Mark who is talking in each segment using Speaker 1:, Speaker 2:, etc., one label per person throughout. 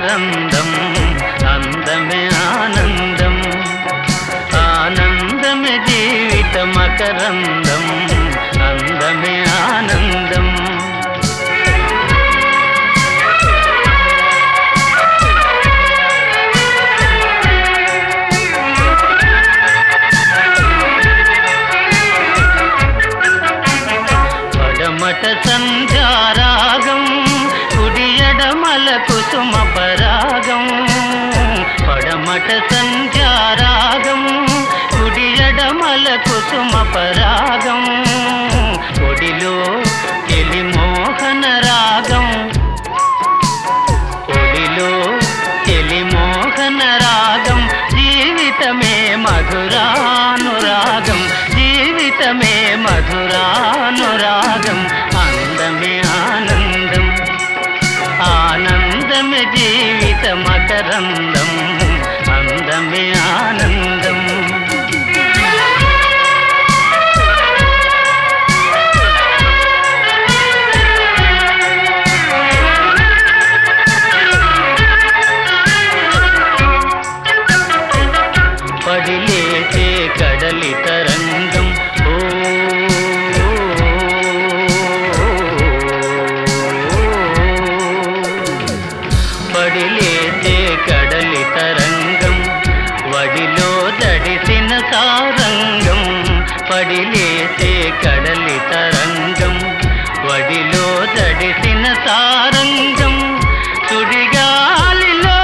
Speaker 1: మకరందం అందమే ఆనందం ఆనందమే జీవిత మకరందం అందమే ఆనందం పడమట సంధ్యారాగం కుడియడమల కుసుమ పరాగం పడమట సంధ్యారాగం కుడియడమల కుసుమ పరాగం ఒడిలో తెలి మోహన రాగం ఒడిలో తెలి మోహన రాగం జీవితమే మధురానురాగం జీవితమే మధురానురాగం అందమే ఆనందం ఆనందమే జీవిత మకరందం అందమే ఆనందం పడిలేచే కడలి తరంగం పడిలేచే కడలి తరంగం వడిలో దడిసిన సారంగం పడిలేచే కడలి తరంగం వడిలో దడిసిన సారంగం సుడిగాలిలో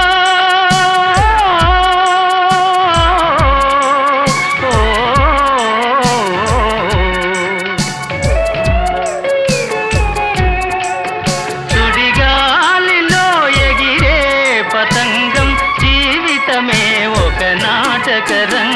Speaker 1: జీవితమే ఒక నాటక